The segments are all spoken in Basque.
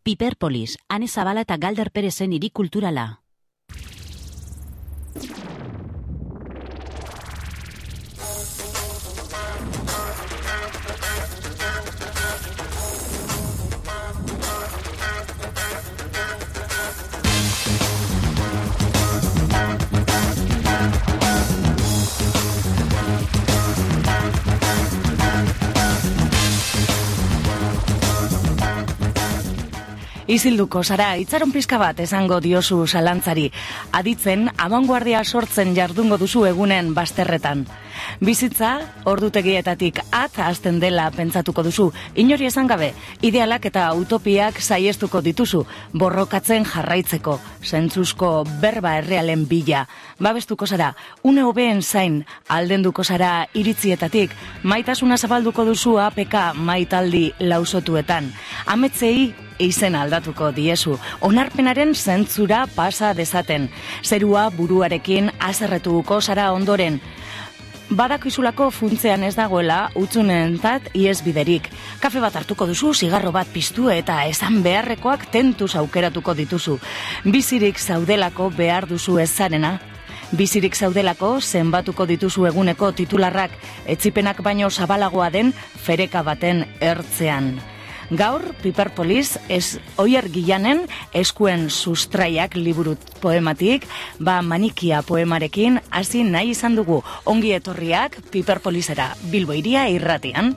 Piperpolis, Ane Zabala eta Galder Perezen hiri kulturala. Izilduko zara, itxaron pizka bat esango diozu zalantzari. Aditzen, abanguardia sortzen jardungo duzu egunen bazterretan. Bizitza, ordutegietatik hasten dela pentsatuko duzu. Inori esan gabe, idealak eta utopiak saiestuko dituzu, borrokatzen jarraitzeko, zentzuzko berba errealen bila. Babestuko zara, une hobeen zain, aldenduko zara iritzietatik, maitasuna zabalduko duzu APK maitaldi lausotuetan. Ametsei izen aldatuko diezu, onarpenaren zentzura pasa dezaten. Zerua buruarekin haserretuko zara ondoren. Badakizulako funtzean ez dagoela utzunentzat iesbiderik. Kafe bat hartuko duzu, zigarro bat piztu eta esan beharrekoak tentuz aukeratuko dituzu. Bizirik zaudelako behar duzu ezarena. Bizirik zaudelako zenbatuko dituzu eguneko titularrak, etzipenak baino zabalagoa den fereka baten ertzean. Gaur, Piperpolis, Oier Gillanen eskuen sustraiak liburu poematik, manikia poemarekin hasi nahi izan dugu. Ongi etorriak Piperpolisera, Bilbo Hiria irratian.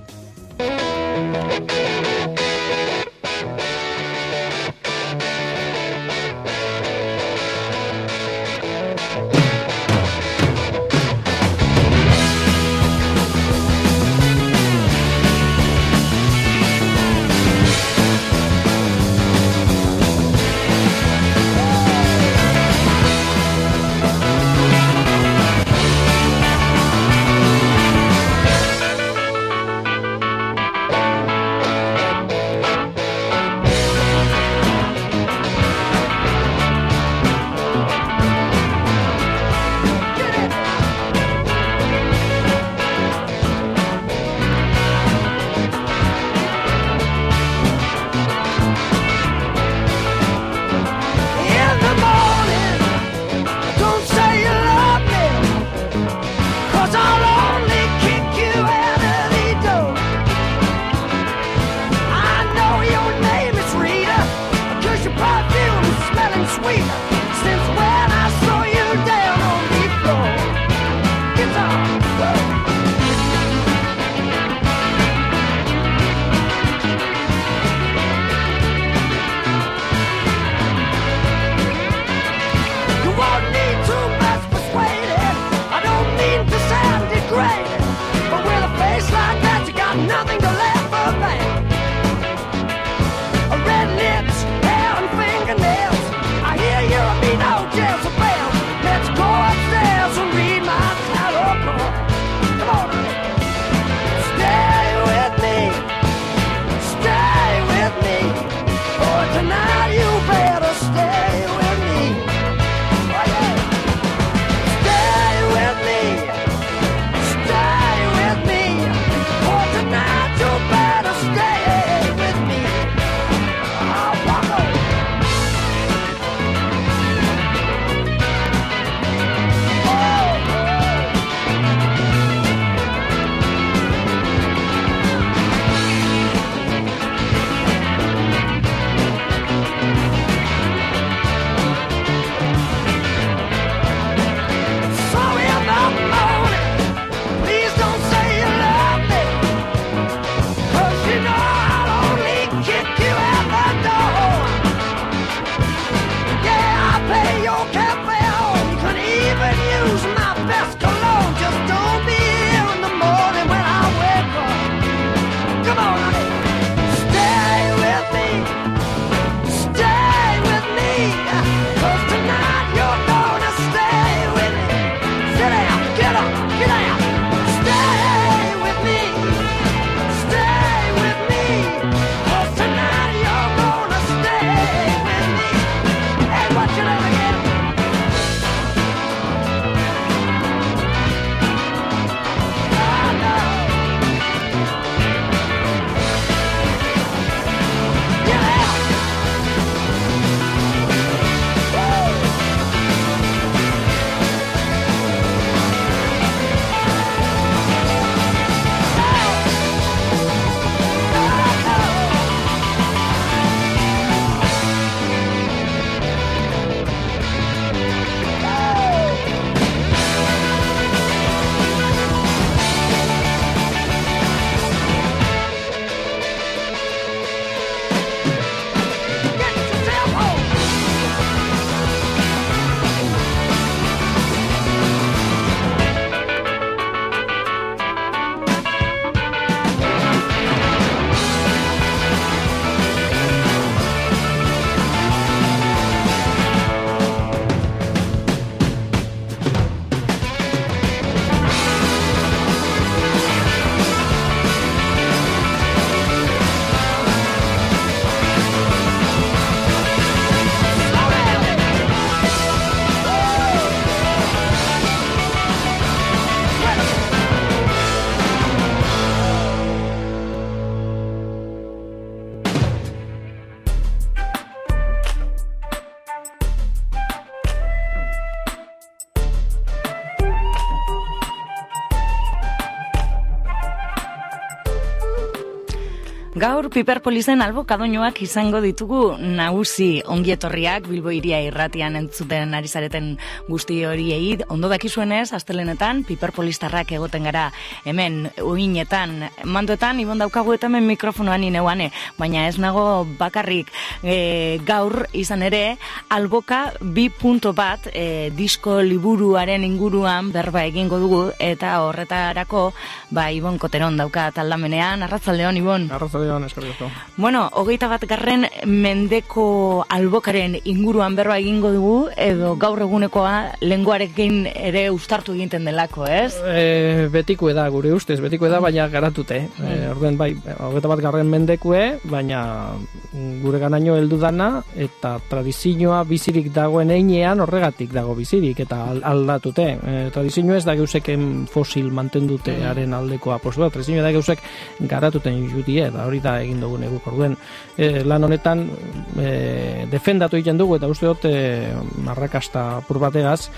Gaur Piperpolizen albokadoinoak izango ditugu nagusi, ongietorriak Bilbo Hiria irratian entzuten ari zareten guzti horiei. Ondo dakizuenez, astelenetan Piperpolistarrak egoten gara hemen uinetan, mandoetan, ibon daukagu eta hemen mikrofonoan ineuane, baina ez nago bakarrik. Gaur izan ere, alboka 2.1 disko liburuaren inguruan berba egingo dugu, eta horretarako Ibon Koteron dauka taldamenean. Arratzaldeon, Ibon. Eskerrik. Bueno, 21. mendeko albokaren inguruan berba egingo dugu, edo gaur egunekoa lenguarekin ere uztartu egiten delako, ez? Betikoe da, gure ustez, betikoe da, baina garatute. Orduen, 21. mendekue, baina gure ganaino heldu dana, eta tradizioa bizirik dagoen einean horregatik dago bizirik, eta aldatute. Tradizioa ez da geuseken fosil mantendutearen aldekoa postua, tradizioa da geusek garatuten judie, da hori da egin dugu neguk. Orduen, lan honetan defendatu egiten dugu, eta uste dut arrakasta apur bategaz,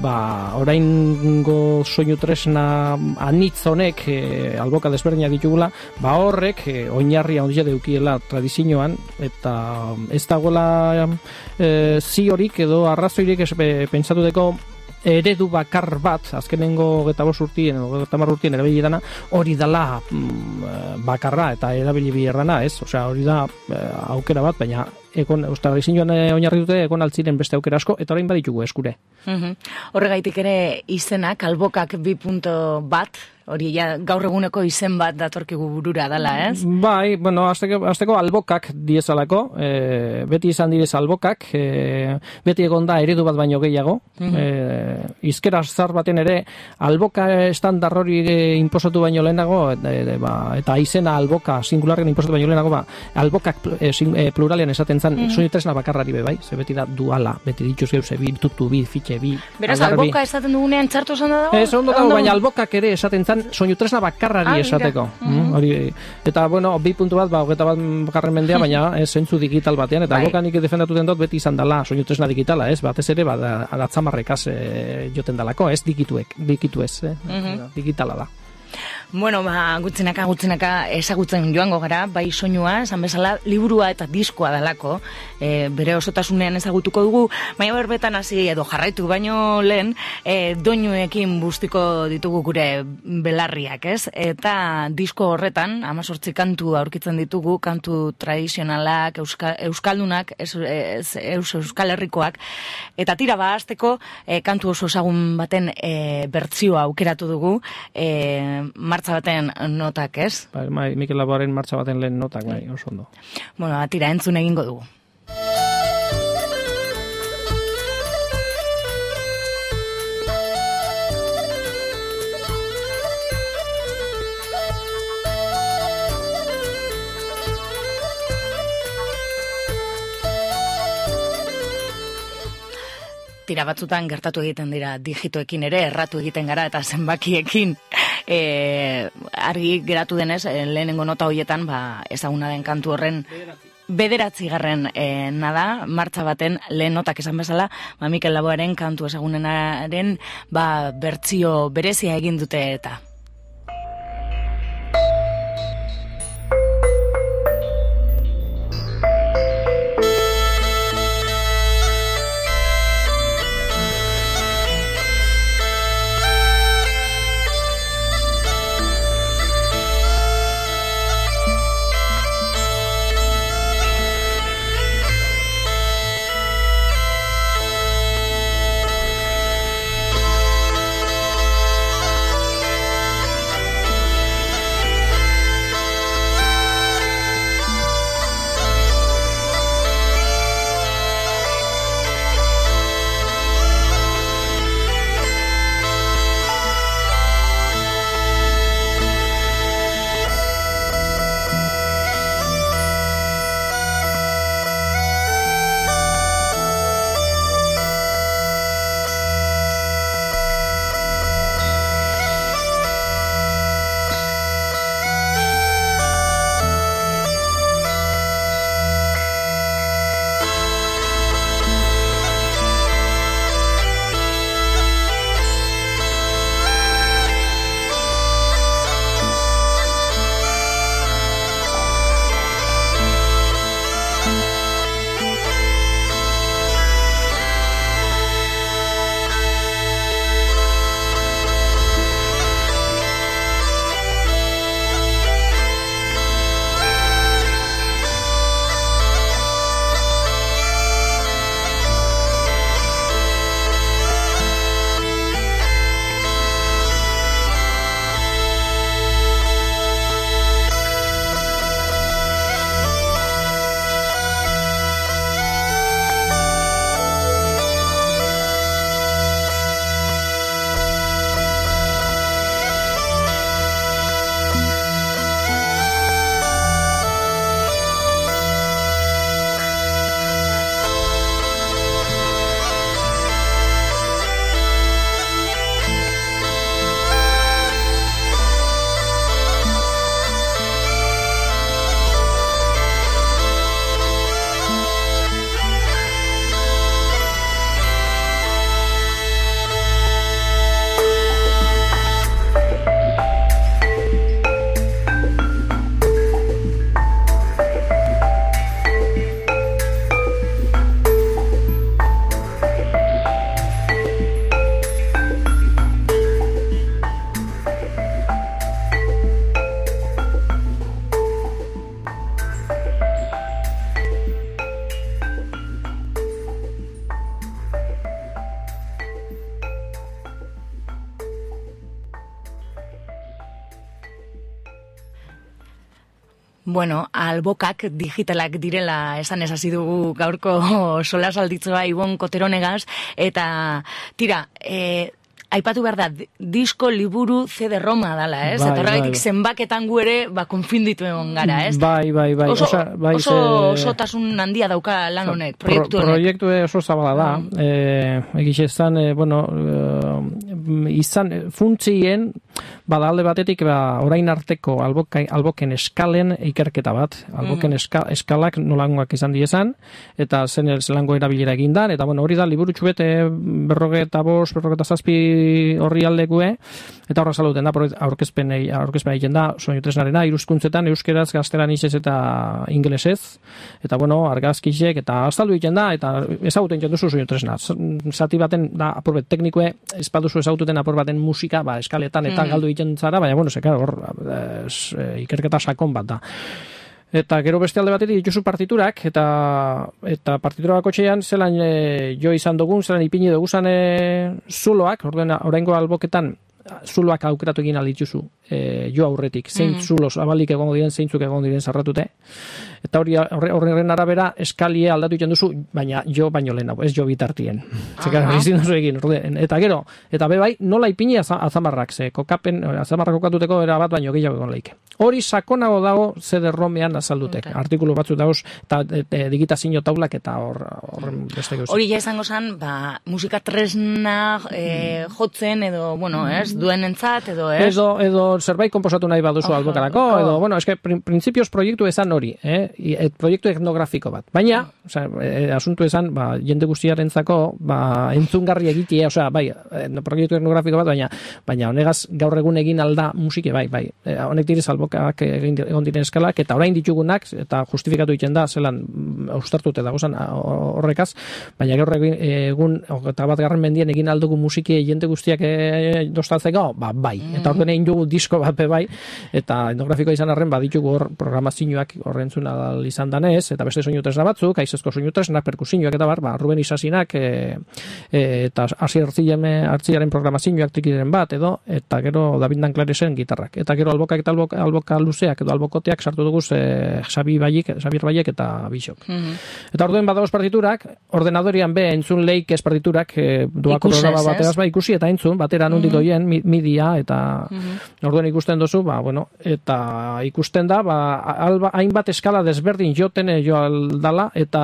oraingo soinu tresna anitz honek alboka desberdina ditugula, horrek oinarria ondia deukiela tradizioan, eta ez dagoela ziorik edo arrazoirik pentsatu deko eredu bakar bat, azkenengo 25 urtien edo 30 urtien erabili dana, hori dala bakarra eta erabili biherrana, ez? Osea, hori da aukera bat, baina tradizioan oinarri dute egon altziren beste aukera asko, eta orain baditugu eskure. Horregaitik ere izenak, albokak 2.1, hori gaur eguneko izen bat datorkigu burura dela, ez? Bai, bueno, azteko albokak diezalako, beti izan direz albokak, beti egon da eredu bat baino gehiago, izkera zar baten ere, alboka estandar hori inposatu baino lehenago, eta izena alboka singularren inposatu baino lehenago, albokak pluralean esaten zan, soinu tresna bakarrari bai, ze beti da duala, beti dituz geuse, bi tutu, bi fitxe, bi... Beraz, alboka esaten dugunean txartu esan da dago? Ez, ondo dago, baina albokak ere esaten zan, soinu tresna bakarrari esateko. Eta, bueno, 2.1, 21. mendea, baina zentzu digital batean, eta albokanik defendatuten dut beti izan dela soinu tresna digitala, ez? Batez ere, atzamarrekaz joten dalako, ez digitu ez, digitala da. Bueno, gutxinaka ezagutzen joango gara, bai soinua, esan bezala, liburua eta diskoa dalako, bere osotasunean ezagutuko dugu, baina berbetan hasi edo jarraitu baino lehen, doinuekin bustiko ditugu gure belarriak, ez? Eta disko horretan, 18 kantu aurkitzen ditugu, kantu tradizionalak, euskaldunak, euskal herrikoak, eta tira hasteko kantu oso ezagun baten bertsioa aukeratu dugu, martxa baten notak, ez? Bai, Mikel Laboaren martxa baten lehen notak, bai, oso ondo. Bueno, tira, entzun egingo dugu. Tira batzutan gertatu egiten dira digitoekin ere, erratu egiten gara eta zenbakiekin. Argi geratu denez, lehenengo nota horietan, ezaguna den kantu horren 9. nada, martxa baten lehen notak esan bezala, Mikel Laboaren kantu ezagunenaren bertsio berezia egin dute eta. Bueno, albokak digitalak direla esan hasi dugu gaurko solasalditzoa Ibon Koteronegaz, eta tira, aipatu behar da, disko, liburu, CD-ROMa dala, ez? Eta horregatik zenbaketan gu ere, konfinditu egon gara, ez? Bai. Oso tasun handia dauka lan honek, proiektu honek. Proiektu oso zabala da. Egiz ezan, izan, funtzien, alde batetik, orain arteko alboken eskalen ikerketa bat. Alboken eskalak nolangoak izan diezan, eta zen zelango erabilera egindan, eta hori da, liburu txubete 45-47 horri aldekue, eta horra saluten da, aurkezpen egiten da, soinu tresnarena, iruzkuntzetan, euskeraz, gaztelanitzez eta ingelesez, eta argazkizek, eta azaldu egiten da, eta ezaguten egiten duzu soinu tresna. Zati baten, da, apurbet teknikue, espaduzu ezagututen apur baten musika, eskaletan, eta galdu egiten zara, baina, hor, ikerketa sakon bat da. Eta gero beste alde batetik dituzu partiturak, eta partitura bakotxean zelan jo izan dugun, zelan ipini duguzan zuloak, oraingo alboketan zuloak aukeratu egin aldituzu jo aurretik, zein zulos abalik egongo diren, zeintzuk egongo diren zarratute, eta horren arabera eskalie aldatu egiten duzu, baina jo baino lehen, ez jo bitartien. Eta gero, eta bebai, nola ipini azamarrak, azamarrak kokatuteko era bat baino gehiago egon leike. Hori sakonago dago CD-ROMean azaldutek, artikulu batzuk dagoz, eta digitazio taulak eta horren beste gauz. Hori ja esango zan, musika tresna jotzen edo, ez, duen entzat, edo, ez? Edo zerbait konposatu nahi baduzu albokarako, edo, eske, printzipioz proiektu esan hori, proiektu etnografiko bat. Baina, asuntu esan, jende guztiarentzako, entzungarri egitea, proiektu etnografiko bat, baina honegaz gaur egun egin alda musike, honek direz albokak egon diren eskalak, eta orain ditugunak, eta justifikatu egiten da, zelan austartute dagozan horrekaz, baina gaur egun, eta bat garren mendien egin aldugu musike jende guztiak dostatzeko, eta orduan egin dugu disko bat bai, eta etnografikoa izan arren, ditugu hor programazioak horrentzun izan danez, eta beste soinu tresna batzuk, aizezko soinu tresnak, perkusioak eta Ruben Isasinak, eta hasi hartziaren programazioak trikiren bat, eta gero David Danklaresen gitarrak, eta gero albokak eta alboka luzeak edo albokoteak sartu dugu Xabier Baiek eta Bixok. Eta orduen badagoz partiturak, ordenadorian entzun leik ez partiturak, duako programa bateraz ikusi eta entzun, batera nondik doien, midia, eta orduen ikusten duzu, eta ikusten da, hainbat eskala desberdin joten jo aldala,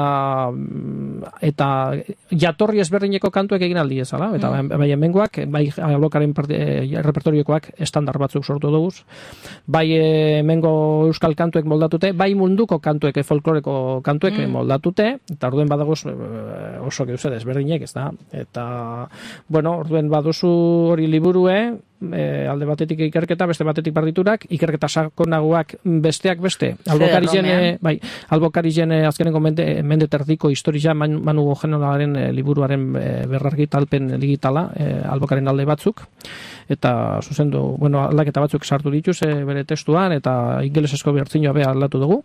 eta jatorri ezberdineko kantuek egin aldi ezala, eta bai hemengoak, bai albokaren repertoriokoak estandar batzuk sortu dugu, bai hemengo euskal kantuek moldatute, bai munduko kantuek, folkloreko kantuek moldatute, eta orduen badagoz oso geuze desberdinek, ez da, eta, orduen baduzu hori liburue, alde batetik ikerketa, beste batetik partiturak, ikerketa sakonagoak besteak beste. Albokarizen azkenengo mende terdiko historia Manu Generalaren liburuaren berrargitalpen digitala, albokaren alde batzuk, eta zuzendu, aldaketa batzuk sartu dituz bere testuan, eta ingelesezko bertzinoa beha aldatu dugu.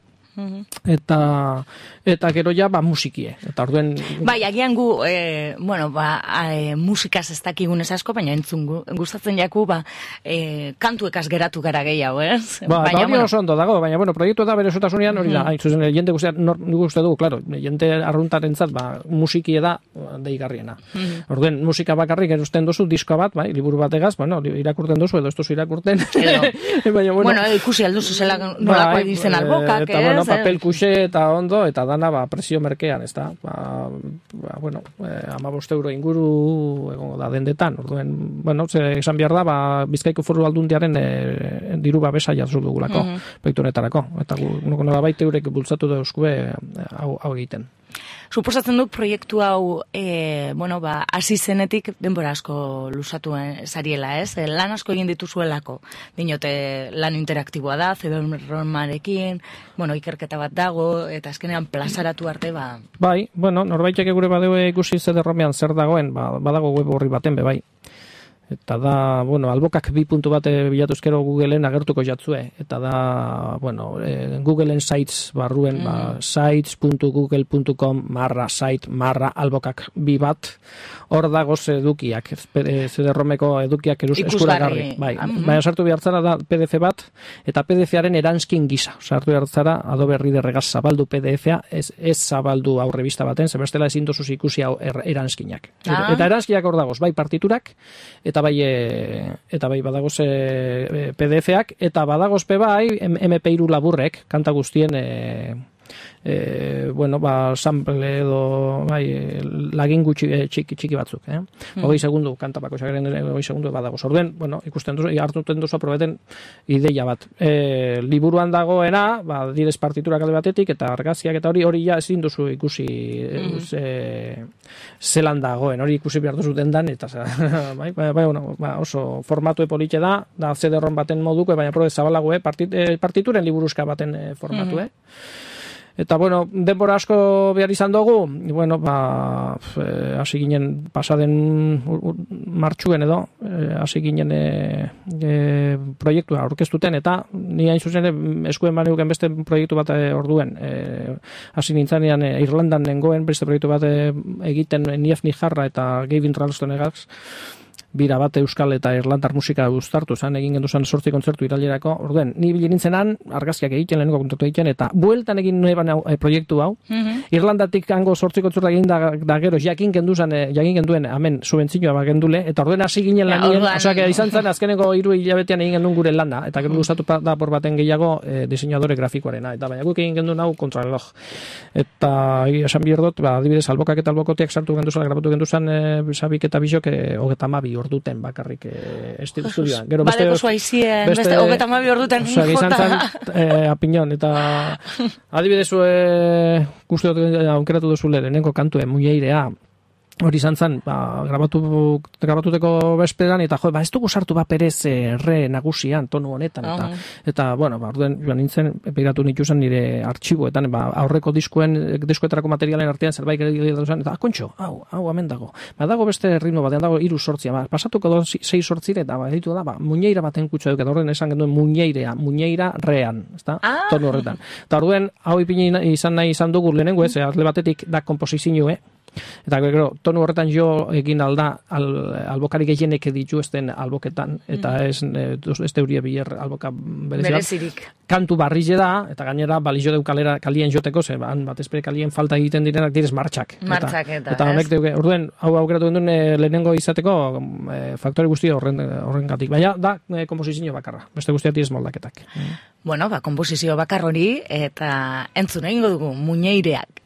Eta gero ja musikie, eta orduen agian gu musikaz ez dakigun ez asko, baina entzun gustatzen jaku kantuekaz geratu gara gehiago, ez? Hori oso ondo dago, baina proiektu da bere sotasunean hori da, zuzen jende guztiak nik uste dugu, klaro, jende arruntaren zat musikie da deigarriena. Orduen musika bakarrik erusten duzu diskoa bat, liburu bategaz, irakurten duzu edo ez duzu irakurten. Ikusi alduzu zela nolako edizen albokak, ez? Papel kuxe eta ondo, eta dana presio merkean, ez da? 15 euro inguru egongo da dendetan. Orduen, esan behar da, Bizkaiko Foru Aldundiaren diru babesa jarzu dugulako, proiektu honetarako. Eta nolabait baita eurek bultzatu da euskue hau egiten. Suposatzen dut proiektu hau, hasi zenetik denbora asko lusatu zariela, ez? Lan asko egin dituzuelako. Dinote lan interaktiboa da, CD-ROMarekin, ikerketa bat dago, eta azkenean plazaratu arte, norbaitek gure badeu ikusi CD-ROMean zer dagoen, badago web horri baten, bai. Eta da, bueno, albokak 2 puntu bat bilatu ezkero Googleen agertuko jatzue. Eta da, bueno, Googleen sites barruen, sites.google.com /site/albokak 2 bat, hor dagoz edukiak, CD-ROMeko edukiak eskuragarri. Bai, baina sartu behartzara da PDF bat, eta PDF-aren eranskin gisa. Sartu behartzara Adobe Readerregaz zabaldu PDF-a, ez zabaldu aurrebista baten, zebestela ezin duzuz ikusi eranskinak. Eta eranskinak hor dagoz, bai partiturak, eta bai badagoz PDF-ak, eta badagoz bai MP3 laburrek, kanta guztien sample edo lagin txiki batzuk, 20 segundu kanta bakoitzaren 20 segundu badagoz. Orduen, ikusten duzu, hartuten duzu aprobeten ideia bat. Liburuan dagoena, direz partiturak alde batetik, eta argazkiak eta hori ja ezin duzu ikusi zelan dagoen, hori ikusi behar duzu dendan, eta oso formatu politxe da CD-ROM baten moduko, baina probe zabalago, partituren liburuzka baten formatu, Eta, denbora asko behar izan dugu, hasi ginen pasaden martxuen edo, hasi ginen proiektua aurkeztuten, eta ni hain zuzen eskuen banuken beste proiektu bat orduen. Hasi nintzanean Irlandan nengoen beste proiektu bat egiten Nief Nijarra eta Gavin Ralston egaz, bira bat euskal eta irlandar musika guztartu zan, egin genduzan 8 kontzertu irailerako. Orduen, ni bilintzenan argazkiak egiten, lehenengo kontratu egiten, eta bueltan egin nueban proiektu hau. Irlandatik hango 8 kontzertu egin da gero, jakin genduen, hemen subentzioa bagendule, eta orduen hasi ginen lanien, osea, izan zen, azkeneko 3 hilabetean egin gendun gure landa, eta gero gustatu da por baten gehiago diseinadore grafikoarena, eta baina guk egin gendun hau kontrareloj. Eta esan bierdot, adibidez, albokak eta albokotiak sartu genduzan, grabatu genduzan, sabik eta bisok, 32 orduten bakarrik estudioan. Badeko zuaizien, beste 32 orduten jota. Apinon, eta adibidez, guzti dut aukeratu duzu lehenengo kantuen, Muñeirea, hori izan zen, grabatuteko bezperan, eta ez dugu sartu perez re nagusian, tonu honetan, eta orduen, joan nintzen, begiratu nituzan nire artxiboetan, aurreko diskoetarako materialen artean zerbait gertzen, eta kontxo, hau, hemen dago. Dago beste ritmo batean, dago 3-8, pasatuko 6-8, eta ditu da, Muñeira baten kutsu duk, eta horren esan genduen Muñeira rean, tonu horretan. Eta orduen, hau ipini izan nahi izan dugu lehenengo, alde batetik da komposizioe, eta gero, tonu horretan jo egin alda albokari gehienek ditu ezten alboketan, eta ez teuria biler alboka berezirik. Kantu barrize da, eta gainera balizo deu kalien joteko, bat ezpere kalien falta egiten direnak direz martxak. Eta honek deuke, orduen, hau aukeratu genduen lehenengo izateko faktore guztia horren gatik. Baina da komposizio bakarra, beste guztiak direz moldaketak. Komposizio bakar hori, eta entzun egingo dugu, Muñeireak.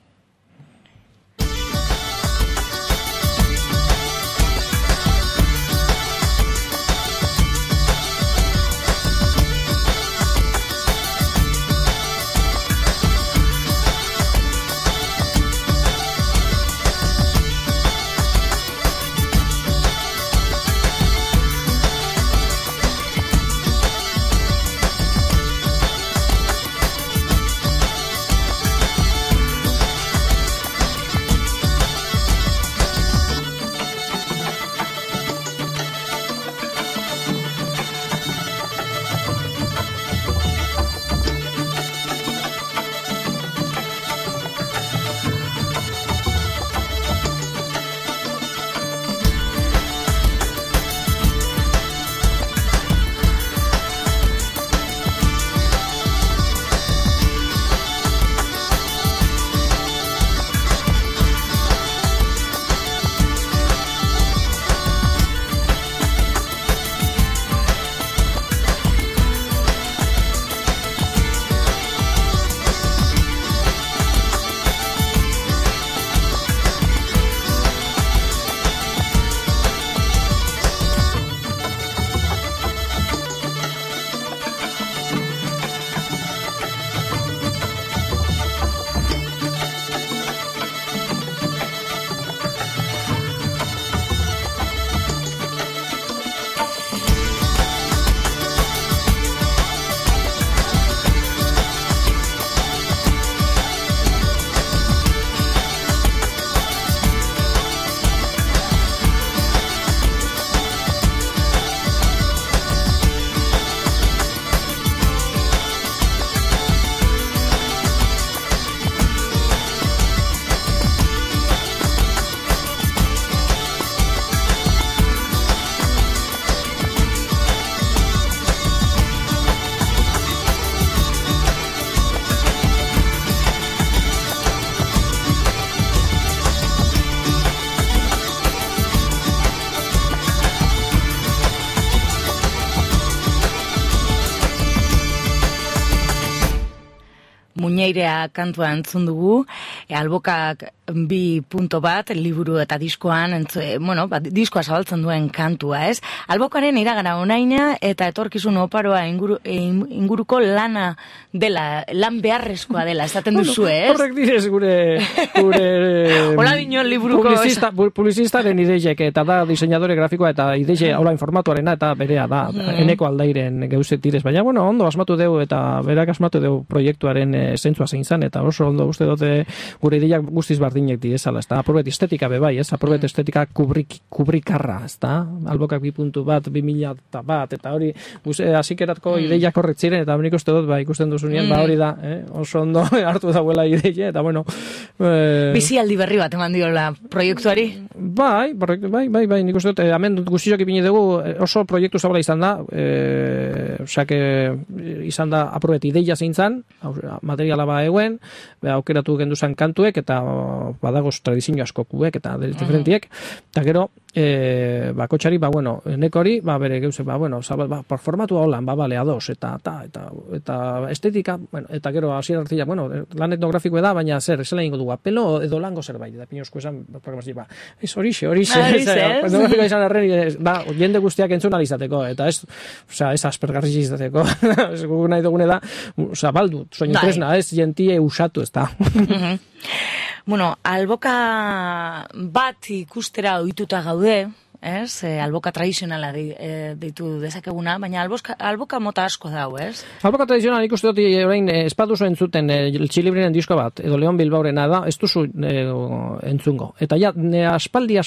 Muñeirea kantua entzun dugu, Albokak 2.1 liburu eta diskoan, diskoa zabaltzen duen kantua, ez? Albokaren iragana onaina eta etorkizun oparoa inguruko lana dela, lan beharrezkoa dela, esaten duzu, ez? Horrek direz gure hola dinon liburuko publizistaren ideiek, eta da diseinadore grafikoa eta ideie online formatuarena eta berea da, eneko aldairen geuzet direz, baina, ondo asmatu deu eta berak asmatu deu proiektuaren zentzua zein zan, eta oso ondo uste dute gure ideiak guztiz bardinek diezala, ez da, apurbet estetika bebai, ez, apurbet estetika kubrikarra, ez da, Albokak 2.1, 2001, eta hori, hasikeratko ideiak horret ziren, eta nik uste dut, ikusten duzunean, hori da, oso ondo hartu dauela ideia, eta bizialdi berri bat eman diola proiektuari? Bai, nik uste dut, hemen guztiok ipini dugu, oso proiektu zabala izan da, izan da apurbet ideia zein zan, materiala eguen, aukeratu genduzan kantuek, eta badagoz tradizio askokuek, eta diferentiek, eta gero, bakotxari, neko hori, bere geuse, por formatu holan, bale, ados, eta estetika, eta gero, hasiera hartzia, lan etnografikoa da, baina zer, esela ingo dugu, apelo edo lango zerbait, eta pinozko esan, horixe, etnografikoa izan arren, jende guztiak entzun alizateko, eta ez aspergarri izateko, ez gugu nahi dugune da, baldu, soinu tresna, ez jentie usatu, ez da. Alboka bat ikustera ohituta gaude, ez? Alboka tradizionala deitu dezakeguna, baina alboka mota asko dau, ez? Alboka tradizionala ikuste dut orain espaduzo entzuten Txilibrinen disko bat, edo Leon Bilbaurena da, ez duzu entzungo. Eta aspaldi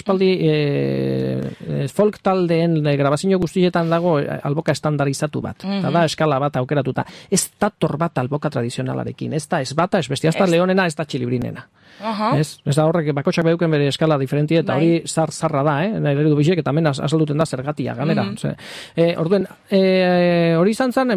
folk taldeen grabazio guztietan dago alboka estandarizatu bat. Eta da eskala bat aukeratuta. Ez dator bat alboka tradizionalarekin. Ez da ez bata, ez bestia, ez da Leonena, ez da Txilibrinena. Ez da horrek bakotxak behuken bere eskala diferentia, eta hori zarra da, nahi du bizek, eta hemen azalduten da zergatia, ganera. Orduen, hori izan zen,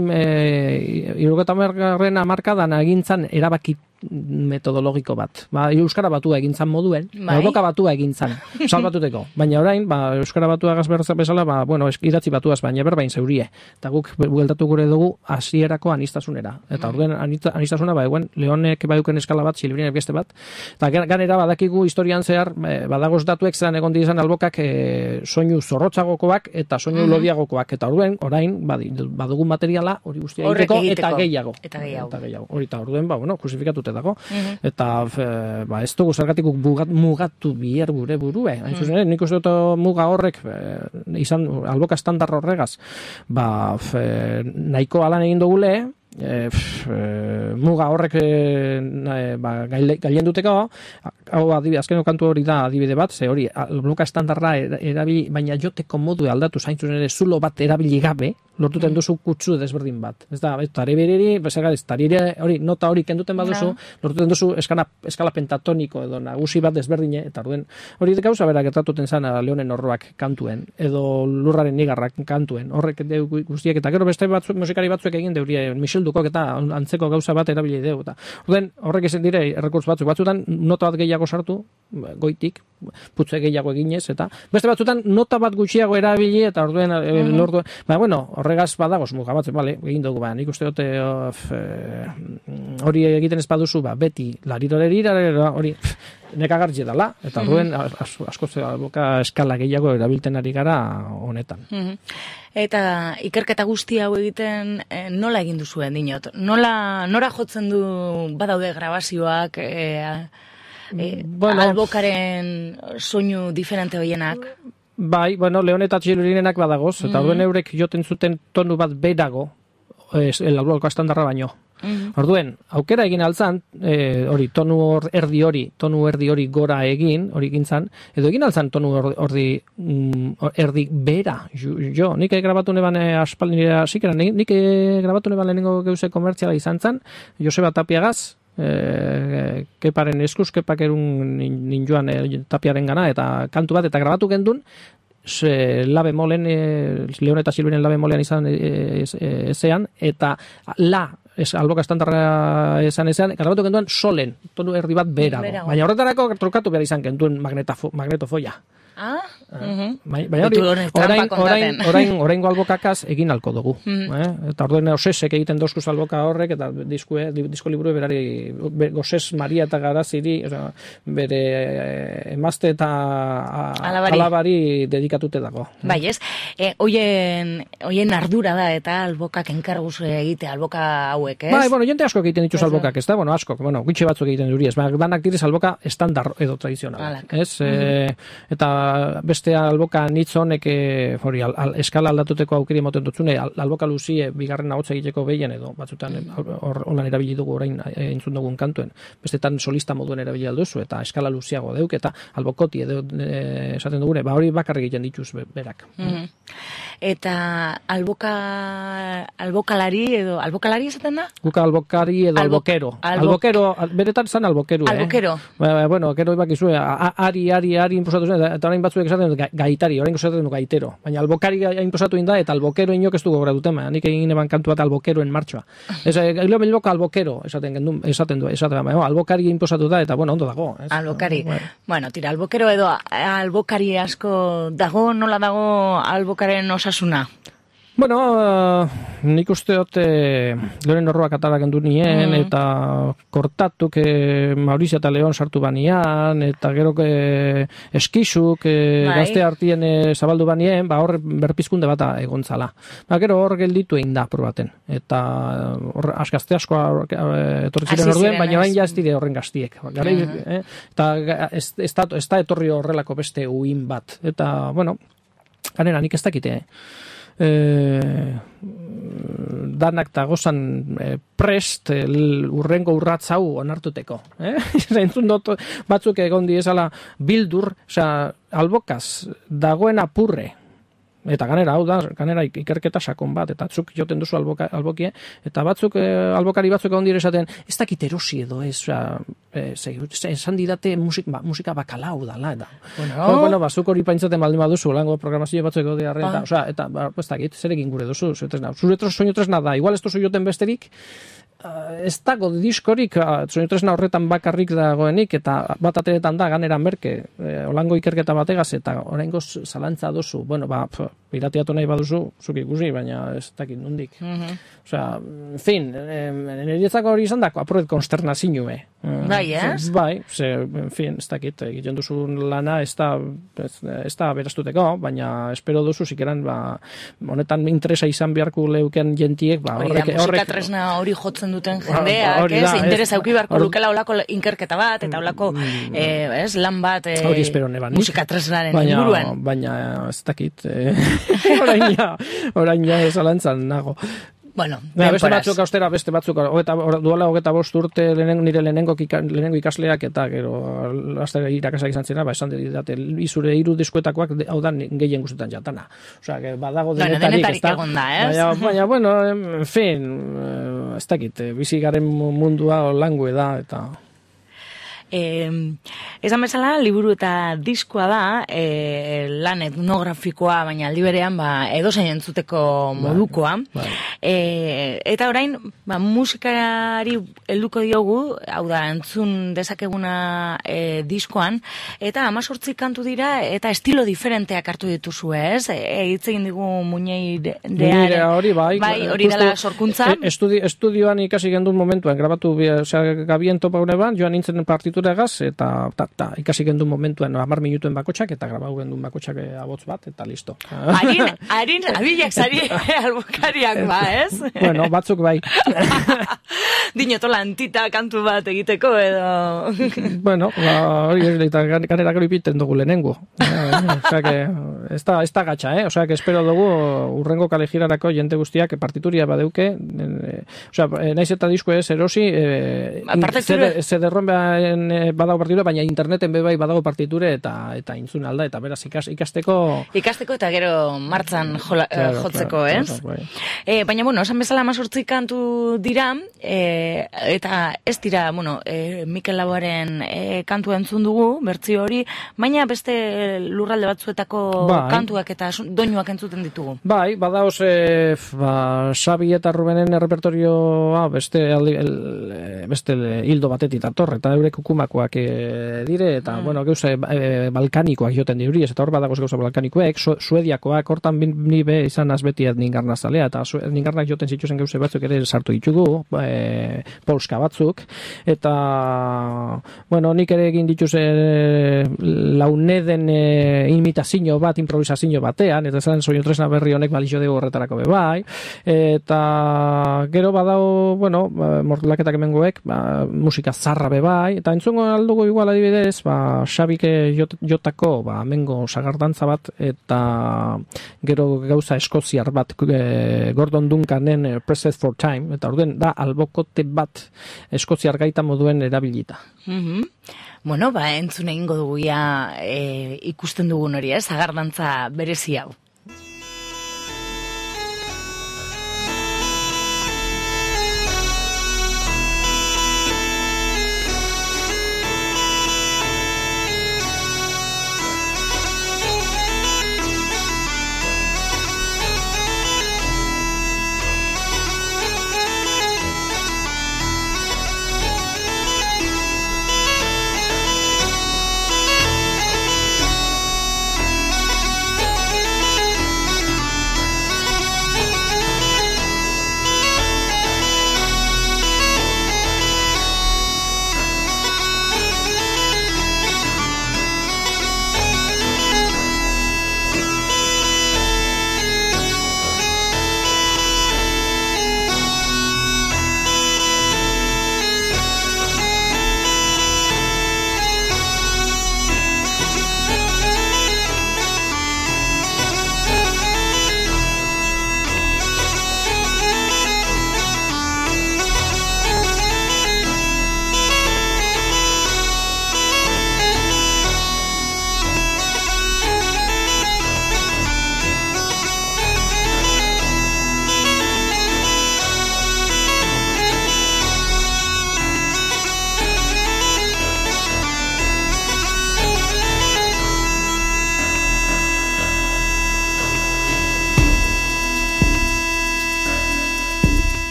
70. hamarkadan egintzan erabaki metodologiko bat. Euskara batua egintzan moduen, alboka batua egintzan, salbatuteko. Baina orain, euskara batua gazberza bezala, idatzi batuaz, baina berbain zeurie. Eta guk bueltatu gure dugu hasierako anistasunera. Eta orduen anistasuna, Leonek baiuken eskala bat, Txilibrinek beste bat. Eta ganera badakigu historian zehar, badagoz datuek zelan egon dizan albokak soinu zorrotzagokoak eta soinu lodiagokoak. Eta orduen, orain, badugu materiala hori guztia egiteko eta gehiago. Hori eta orduen, kusifikatute dago. Eta ez dugu zergatik mugatu bihar gure burue. Hain zuzen, nik uste dut muga horrek izan alboka estandar horregaz nahiko alan egin dugule, muga horrek gailen duteko, azkeneko kantu hori da adibide bat, ze hori alboka estandarra erabili, baina joteko modu aldatu zaintzun ere zulo bat erabili gabe, lortuten duzu kutsu desberdin bat. Ez da, tarebiriri, hori, nota hori kenduten baduzu, lortuten duzu eskala pentatoniko edo nagusi bat desberdine, eta hori gauza bera gertatuten zan Leonen horroak kantuen, edo Lurraren Nigarrak kantuen, horrek guztiek, eta gero beste musikari batzuek egin deurie, Michel Dukok eta antzeko gauza bat erabili deu. Horrek ezen dire, errekurs batzutan nota bat gehiago sartu, goitik, putze gehiago eginez, eta beste batzutan nota bat gutxiago erabili, eta orduen, horregaz badagoz muga bat, egin dugu, nik uste dute hori egiten ez baduzu, beti larirorerira, hori nekagartxe dela, eta orduen asko boka eskala gehiago erabilten ari gara honetan. Eta ikerketa guzti hau egiten nola egin duzuen dinot? Nora jotzen du badaude grabazioak, albokaren soinu diferente hoienak? Bai, Leon eta Txilurinenak badagoz, eta orduen eurek joten zuten tonu bat berago, alboka estandarra baino. Orduen, aukera egin altzan, hori, tonu erdi hori gora egin, hori gintzan, edo egin altzan tonu erdi bera, nik grabatu neban aspaldi nire hasikeran, nik grabatu neban lehenengo geuse komertziala izan zan, Joseba Tapiagaz, Keparen eskuz, Kepak erun ninjoan Tapiaren gana, eta kantu bat, eta grabatu gendun, la bemolen, Leon eta Silvinen la bemolean izan ezean, eta alboka estandarra esan, grabatu genduen solen, tonu erdi bat berago. Baina horretarako trukatu behar izan genduen magnetofoia. Baina oraingo albokakaz egin alko dugu. Eta orduen osesek egiten dozkuz alboka horrek, eta disko liburu berari Gosez Maria eta Garaziri, bere emazte eta alabari dedikatute dago. Bai, ez? Oien ardura da eta albokak enkarguz egite alboka hauek, ez? Bai, jente asko egiten dituz albokak, ez da? Asko, gutxi batzuk egiten duri, ez? Danak direz alboka estandar edo tradizional, ez? Eta beste alboka nitz honek eskala aldatuteko aukeri moten dutzune, alboka luzie bigarren ahotsa egiteko behien edo, batzutan holan erabili dugu orain entzun dugun kantuen, bestetan solista moduen erabili alduzu, eta eskala luziago deuk, eta albokoti edo esaten dugune, hori bakarrik egiten dituz berak. Eta albokalari esaten da? Guka albokari edo albokero. Albokero, beretan zan albokero, Albokero. Bueno, gero ibakizue, ari inposatu zen, eta orain batzuek esaten gaitari, orain esaten du gaitero. Baina albokari inposatu inda, eta albokero inok ez dugu gara duten, nik egin eban kantu bat albokeroen martxoa. Gilo melboka albokero, esaten du, albokari inposatu da, eta bueno, ondo dago. Albokari. Bueno, tira, albokero edo albokari asko dago, nola dago albokaren osasuna? Bueno, nik uste dut Loren Orroak atalak endu nien, eta kortatuk Maurizia eta Leon sartu banian, eta gero eskizuk gazte hartien zabaldu banien, hor berpizkunde bata egontzala. Gero hor gelditu egin da probaten, eta gazte asko etorri ziren orduen, baina orain ja ez dire horren gaztiek. Eta ez da etorri horrelako beste uin bat. Eta, bueno, ganera nik ez dakite, danak eta gozan prest urrengo urratz hau onartuteko. Entzun dut batzuk egon diezala bildur, albokaz dagoen apurre, eta ganera hau da, ganera ikerketa sakon bat, eta zuk joten duzu albokie, eta batzuk, albokari batzuk egon dire esaten, ez dakit erosi edo ez, esan didate musika bakalau dala, eta zuk hori paintzaten baldin baduzu, lango programazio batzuk egon diarren, eta ez dakit, zer egin gure duzu, zure soinu tresna da, igual ez duzu joten besterik, ez dago diskorik soinu tresna horretan bakarrik dagoenik, eta bat ateretan da ganera merke, olango ikerketa bategaz, eta oraingoz zalantza duzu, pirateatu nahi baduzu, zuk ikusi, baina ez dakit nondik. En fin, niretzako hori izan dako, aproet konsternazioe. Bai, ez? Bai, en fin, ez dakit, egiten duzu lana ez da beraztuteko, baina espero duzu zikeran, honetan interesa izan beharko leuken jentiek, horrek... Musika tresna hori jotzen duten jendeak, interesa auki beharko lukela olako inkerketa bat, eta olako lan bat musika tresnaren inguruan. Baina ez dakit, orain ja esalantzan nago. Bueno, beste batzuk austera, beste batzuk, duela 25 urte nire lehenengo ikasleak, eta gero aztera irakasak izan zena, esan didate, izure 3 diskuetakoak, hau da, gehien guztetan jatana. Badago denetarik, ez da? Baina, bueno, en fin, ez dakit, bizi garen mundua langue da, eta... Esan bezala, liburu eta diskoa da, lan etnografikoa, baina aldi berean edozein entzuteko modukoa. Eta orain, musikari helduko diogu, hau da, entzun dezakeguna diskoan, eta 18 kantu dira, eta estilo diferenteak hartu dituzu, ez? Hitz egin digu Muñeira hori, hori dela sorkuntza. Estudioan ikasi gendun momentuan, grabatu gabien topaune ban, joan nintzen partitu eta ikasi gendun momentuan 10 minutuen bakotxak, eta grabau gendun bakotxak abotz bat, eta listo. Harin, abilak zari albokariak ez? Bueno, batzuk bai. Dinotola antita kantu bat egiteko, edo... Bueno, hori eta ganera gero ipiten dugu lehenengo. Ez da gatxa, Osea, que espero dugu urrengo kale girarako jente guztiak partituria badeuke, naiz eta disko ez erosi, CD-ROM badago partitura, baina interneten bebai badago partiture eta intzun alda, eta beraz ikasteko... Ikasteko eta gero martzan jotzeko, ez? Baina, bueno, esan bezala 18 kantu dira, eta ez dira, Mikel Laboaren kantua entzun dugu, bertsio hori, baina beste lurralde batzuetako kantuak eta doinuak entzuten ditugu. Bai, badaoz, Xabi eta Rubenen errepertorioa beste hildo batetik dator, eta eurek kukumakoak dire, eta, gauza balkanikoak joten diuri, eta hor badagoz gauza balkanikoek, suediakoak, hortan ni be izan azbeti etningarna zalea, eta etningarnak joten zituzen gauza batzuk ere sartu ditugu, polska batzuk, eta, nik ere egin dituz launeden imitazio bat, improvisazio batean, eta zaren soinu tresna berri honek balixo dugu horretarako bebai, eta gero badao, mortulaketak emengoek, musika zarra bebai, eta entzungo aldugu igual adibidez, Xabik jotako, mengo sagardantza bat, eta gero gauza eskoziar bat, Gordon Duncanen Pressed for Time, eta orden da albokote bat eskoziar gaita moduen erabilita. Entzun egingo dugu ikusten dugun hori, sagardantza berezi hau.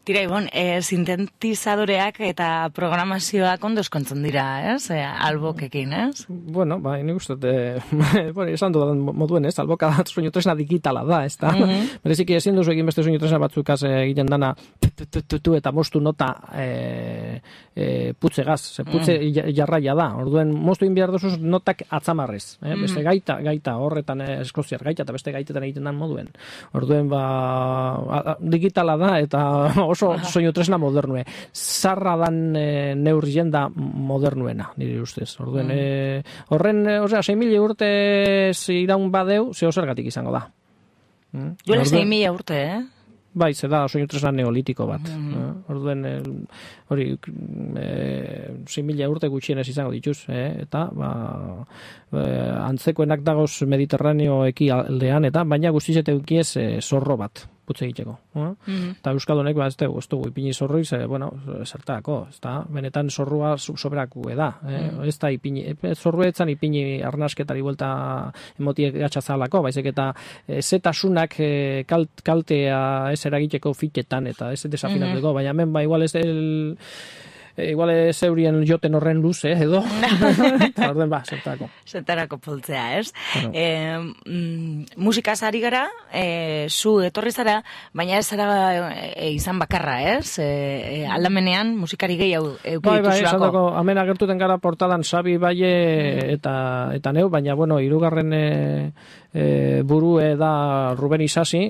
Tira, Ibon, sintetizadoreak eta programazioak ondo eskontzen dira, ez? Albokekin, ez? Bueno, nik uste, esan dudan moduen, ez? Alboka soinu tresna digitala da, ez da? Bereziki ezin duzu egin beste soinu tresna batzukaz egiten dana eta mostu nota putzegaz, putze jarraia da. Orduen, mostu inbiar duzuz notak atzamarrez. Beste gaita horretan eskoziar gaita eta beste gaitetan egiten dan moduen. Orduen, digitala da eta oso soinu tresna modernue. Zarra dan neurrien da modernuena, nire ustez. Orduen, horren, 6.000 urte iraun badeu, zeo zergatik izango da. Duela 6.000 urte, Bai, ze da soinu tresna neolitiko bat. Orduen, hori, 6.000 urte gutxienez izango dituz, eta, antzekoenak dagoz Mediterraneo eki aldean, eta baina guztizete eukiez zorro bat, putze egiteko. Eta Euskaldunek, ez dugu, ipini zorroi, zertarako, ez da, benetan zorrua soberaku da. Ez da, zorruetzan ipini arnasketari buelta emotiek gatxazalako, baizik eta zetasunak kaltea ez eragiteko fitetan, eta ez desafinateko, baina hemen, igual ez eurien joten horren luze, edo. Eta orden, zertarako. Zertarako poltzea, ez? Musikaz ari gara, zu etorri zara, baina ez zara izan bakarra, ez? Aldamenean musikari gehiago eukidituzulako. Bai, esatako, hemen agertuten gara portadan Xabi Baie eta neu, baina, hirugarren burue da Ruben Isasi,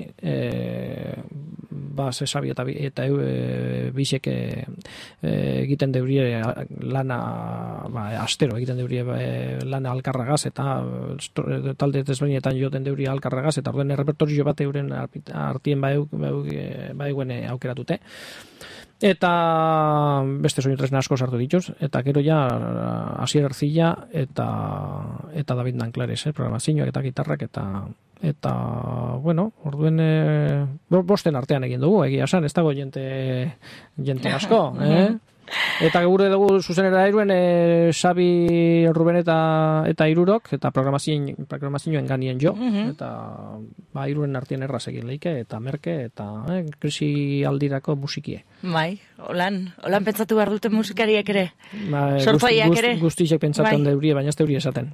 Xabi eta bisek egiten deurie lana, astero egiten deurie lana alkarragaz, eta talde desberdinetan joten deurie alkarragaz, eta orduen repertorio bat euren artien baiguen aukeratute. Eta beste soinu tresna asko sartu dituz, eta gero ja Asier Ercilla eta David Nanclares, programazioak eta gitarrak eta orduen bosten artean egin dugu, egia esan, ez dago jente asko, Eta gure dugu zuzenera iruen Xabi, Ruben eta Irurok, eta programazioen ganien jo, eta iruren artien erraz egin leike, eta merke, eta krisi aldirako musikie. Bai, holan pentsatu behar dute musikariek ere? Sortzaileak ere? Guztizek pentsatzen deurie, baina ez deurie esaten.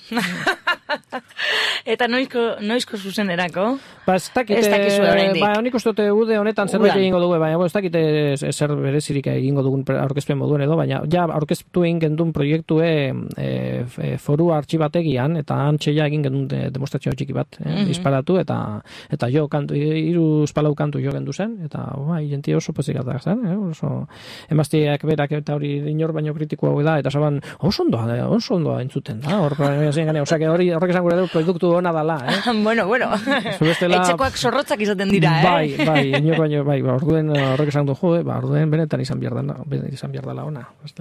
Eta noizko zuzenerako? Ez dakizu oraindik. Nik uste dute ude honetan zerbait egingo dugu, baina ez dakite zer berezirik egingo dugun aurkezpen moduen edo, baina ja aurkeztu egin gendun proiektue foru artxibategian, eta antxeia egin gendun demostrazio txiki bat, disparatu, eta jo kantu, 3-4 kantu jo gendu zen, eta jenti oso pozik atak zen, oso emaztiak berak eta hori inor baino kritikoa da, eta saban oso ondoa entzuten da, horrek esan gure dugu produktu hona dala, Bueno, etxekoak zorrotzak izaten dira, Bai, inor baino, orduen horrek esan du, orduen benetan izan behar dela ona.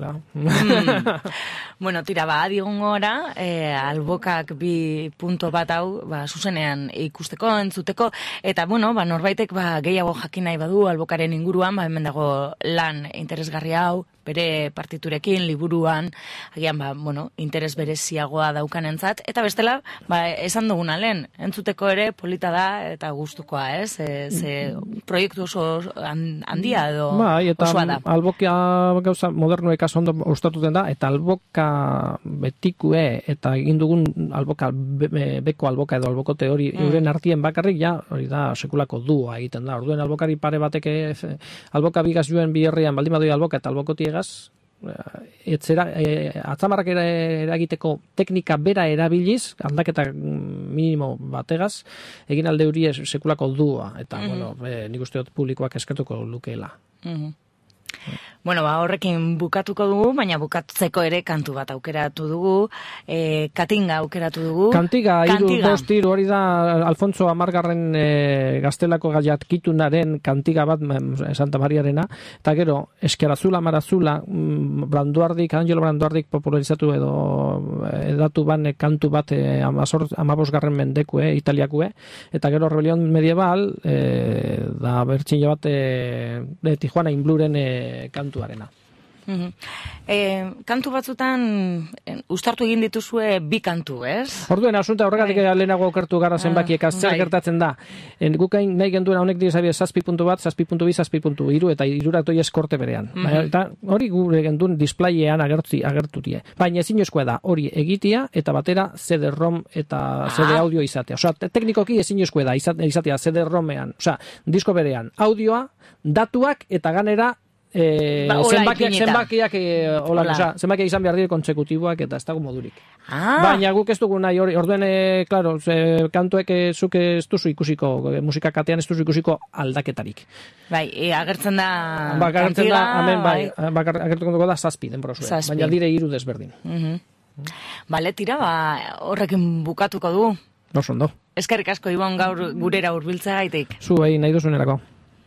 Bueno, tira, adigun gora, albokak 2 punto bat hau, zuzenean ikusteko, entzuteko, eta, norbaitek gehiago jakin nahi badu albokaren inguruan, hemen dago lan interesgarri hau, bere partiturekin, liburuan, agian, interes bereziagoa daukanentzat, eta bestela, esan duguna lehen, entzuteko ere polita da, eta gustukoa, ez? Proiektu oso handia edo osoa da. Alboka gauza modernuek ondo ustatuten da, eta alboka betikue, eta egin dugun alboka, beko alboka edo albokote hori, euren artien bakarrik, hori da, sekulako dua egiten da. Orduen albokari pare batek, alboka bigaz joen bi herrian, baldin badoi alboka eta albokoti atzamarrak eragiteko teknika bera erabiliz, aldaketa minimo bategaz, egin alde hori sekulako dua, eta nik uste dut publikoak eskertuko lukeela. Horrekin bukatuko dugu, baina bukatzeko ere kantu bat aukeratu dugu, Katinga aukeratu dugu. Kantiga, 2 hori da Alfonso Amargarren gaztelako gaiatkitunaren kantiga bat Santa Mariarena, eta gero, Eskerazula, Marazula, Angelo Branduardik popularizatu edo edatu ban kantu bat 15. mendekue, italiakue, eta gero Rebelión Medieval, da bertxinio bat Tijuana Inbluren kantuarena. Kantu batzutan ustartu egin dituzue bi kantu, ez? Orduen, asunta horregatik lehenago okertu gara zenbakiek, zer gertatzen da. Gukain nahi genduen honek dira 7.1, 7.2, 7.3 eta 3 eskorte berean. Eta hori gure genduen displayean agertutie. Baina ezinezkoa da hori egitea eta batera CD-ROM eta CD audio izatea. Osea, teknikoki ezinezkoa da izatea CD-ROMean. Osea, disko berean audioa, datuak eta ganera zenbakiak zenbakiak izan behar dire konsekutiboak eta ez dago modurik. Baina guk ez dugu nahi hori, orduen, klaro, kantuek zuk ez duzu ikusiko, musika katean ez duzu ikusiko aldaketarik. Bai, agertzen da kantiga, agertuko dugu da 7 denborozue, baina dire 3 desberdin. Bale, tira, horrekin bukatuko du. Ondo. Eskerrik asko, Ibon, gaur gurera hurbiltzea gaitik. Zu, nahi duzunerako.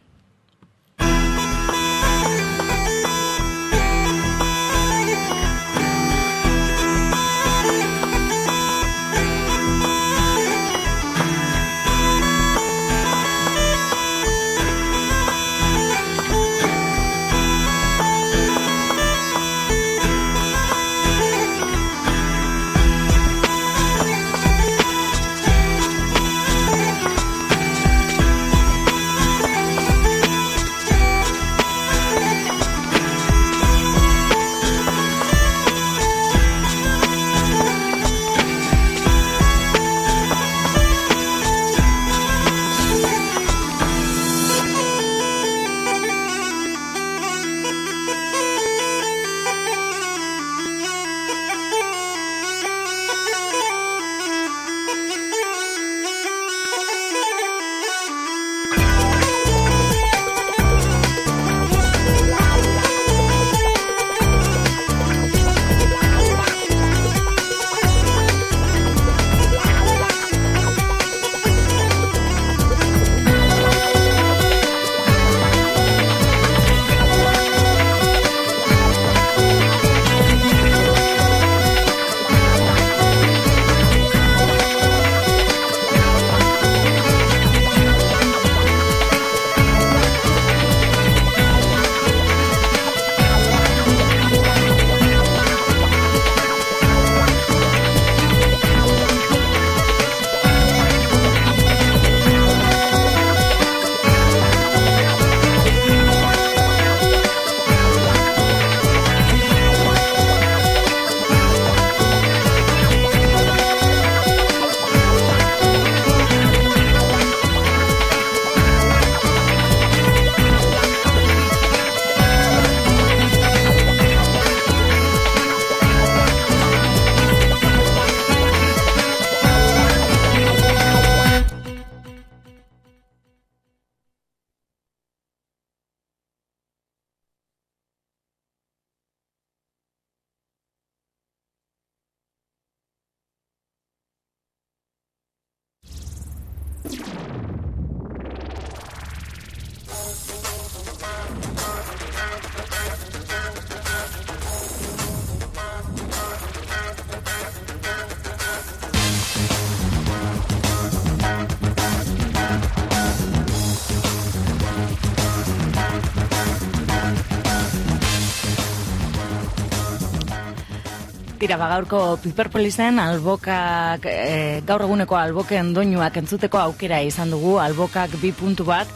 Tira, gaurko Piperpolisen albokak, gaur eguneko alboken doinuak entzuteko aukera izan dugu, albokak 2.1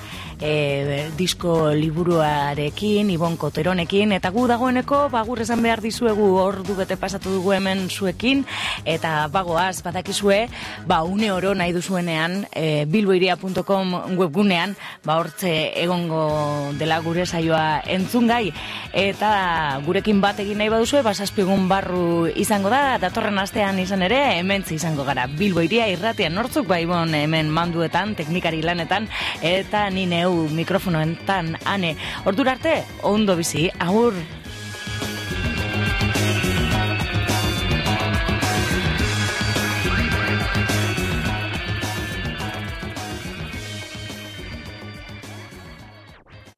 disko liburuarekin, Ibon Koteronekin, eta gu dagoeneko, gur esan behar dizuegu ordu bete pasatu dugu hemen zuekin, eta bagoaz, badakizue, une oro nahi duzuenean, bilboiria.com webgunean, hortze egongo dela gure saioa entzungai, eta gurekin bat egin nahi baduzue, 7 egun barru izango da, datorren astean izan ere, hementzi izango gara, Bilboiria irratian nortzuk, Ibon hemen manduetan, teknikari lanetan, eta ni neu mikrofonoetan ane. Ordura arte, ondo bizi, agur!